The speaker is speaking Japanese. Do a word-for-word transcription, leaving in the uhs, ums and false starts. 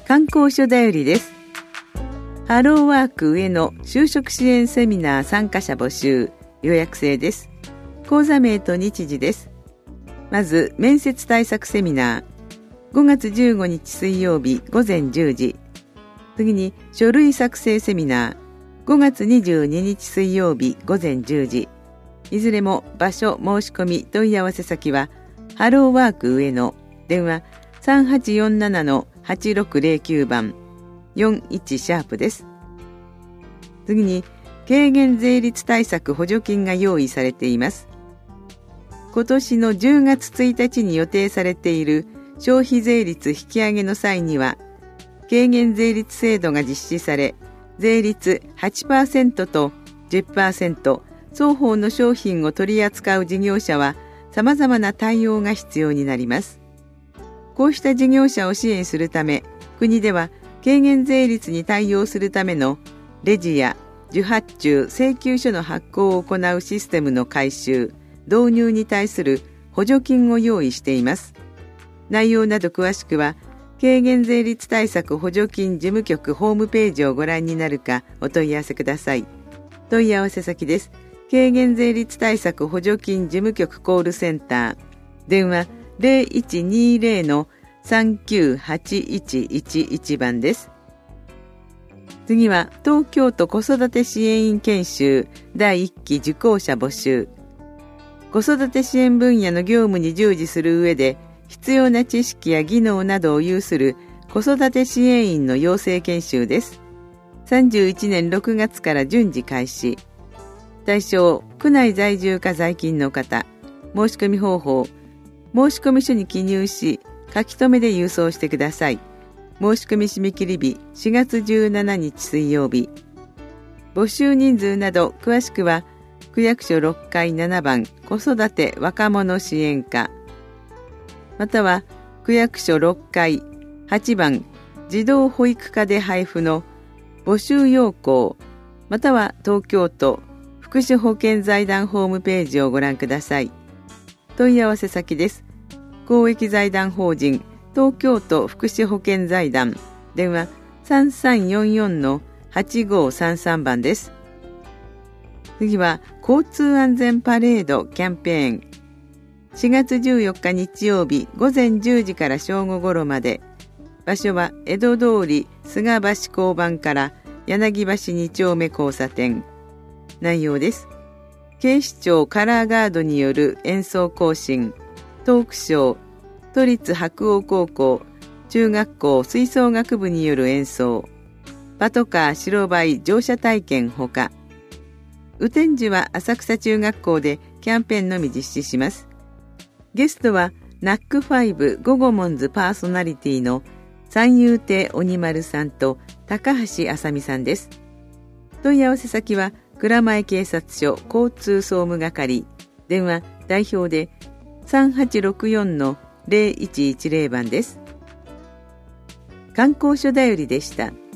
観光所だよりです。ハローワーク上野就職支援セミナー参加者募集、予約制です。講座名と日時です。まず面接対策セミナー、ごがつじゅうごにち水曜日ごぜんじゅうじ。次に書類作成セミナー、ごがつにじゅうににち水曜日ごぜんじゅうじ。いずれも場所申し込み問い合わせ先はハローワーク上野、電話 さんはちよんななのはちろくぜろきゅう 番よんいちシャープです。次に軽減税率対策補助金が用意されています。今年のじゅうがつついたちに予定されている消費税率引き上げの際には軽減税率制度が実施され、税率 はちパーセント と じゅっパーセント 双方の商品を取り扱う事業者は様々な対応が必要になります。こうした事業者を支援するため、国では軽減税率に対応するためのレジや受発注請求書の発行を行うシステムの改修、導入に対する補助金を用意しています。内容など詳しくは軽減税率対策補助金事務局ホームページをご覧になるかお問い合わせください。問い合わせ先です。軽減税率対策補助金事務局コールセンター、電話 ゼロいちにゼロのさんきゅうはちいちいちいち 番です。次は東京都子育て支援員研修だいいっき受講者募集。子育て支援分野の業務に従事する上で必要な知識や技能などを有する子育て支援員の養成研修です。さんじゅういちねんろくがつから順次開始。対象、区内在住か在勤の方。申し込み方法、申し込み書に記入し、書き留めで郵送してください。申し込み締め切り日しがつじゅうしちにち水曜日。募集人数など詳しくは区役所ろっかいななばん子育て若者支援課、または区役所ろっかいはちばん児童保育課で配布の募集要項、または東京都福祉保健財団ホームページをご覧ください。問い合わせ先です。公益財団法人東京都福祉保健財団、電話 さんさんよんよんのはちごさんさん 番です。次は交通安全パレードキャンペーン。しがつじゅうよっか日曜日ごぜんじゅうじから正午頃まで。場所は江戸通り菅橋交番から柳橋に丁目交差点。内容です。警視庁カラーガードによる演奏行進、トークショー、都立白鴎高校中学校吹奏楽部による演奏、パトカー白バイ乗車体験ほか。雨天時は浅草中学校でキャンペーンのみ実施します。ゲストはナックファイブゴゴモンズパーソナリティの三遊亭鬼丸さんと高橋あさみさんです。問い合わせ先は蔵前警察署交通総務係、電話代表で さんはちろくよんのゼロいちいちゼロ 番です。観光所だよりでした。